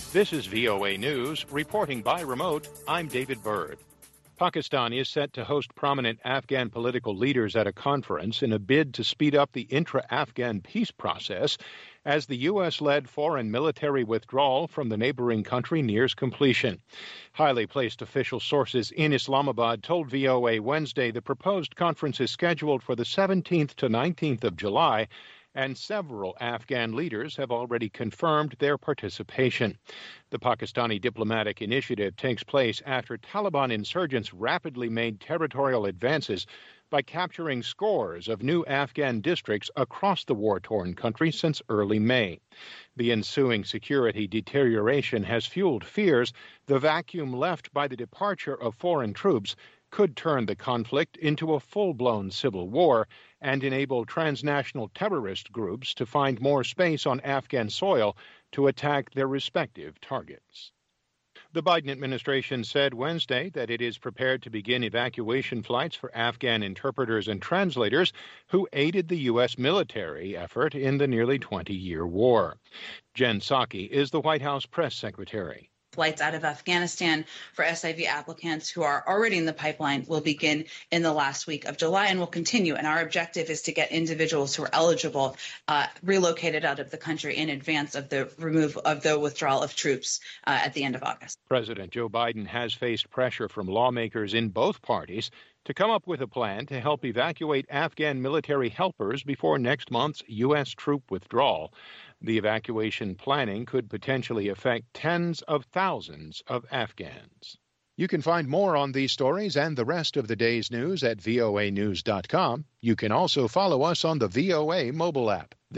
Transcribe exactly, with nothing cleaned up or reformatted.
This is V O A News, reporting by remote. I'm David Byrd. Pakistan is set to host prominent Afghan political leaders at a conference in a bid to speed up the intra-Afghan peace process as the U S-led foreign military withdrawal from the neighboring country nears completion. Highly placed official sources in Islamabad told V O A Wednesday the proposed conference is scheduled for the seventeenth to nineteenth of July, and several Afghan leaders have already confirmed their participation. The Pakistani diplomatic initiative takes place after Taliban insurgents rapidly made territorial advances by capturing scores of new Afghan districts across the war-torn country since early May. The ensuing security deterioration has fueled fears the vacuum left by the departure of foreign troops could turn the conflict into a full-blown civil war and enable transnational terrorist groups to find more space on Afghan soil to attack their respective targets. The Biden administration said Wednesday that it is prepared to begin evacuation flights for Afghan interpreters and translators who aided the U S military effort in the nearly twenty-year war. Jen Psaki is the White House press secretary. Flights out of Afghanistan for S I V applicants who are already in the pipeline will begin in the last week of July and will continue. And our objective is to get individuals who are eligible uh, relocated out of the country in advance of the remove of the withdrawal of troops uh, at the end of August. President Joe Biden has faced pressure from lawmakers in both parties to come up with a plan to help evacuate Afghan military helpers before next month's U S troop withdrawal. The evacuation planning could potentially affect tens of thousands of Afghans. You can find more on these stories and the rest of the day's news at voa news dot com. You can also follow us on the V O A mobile app.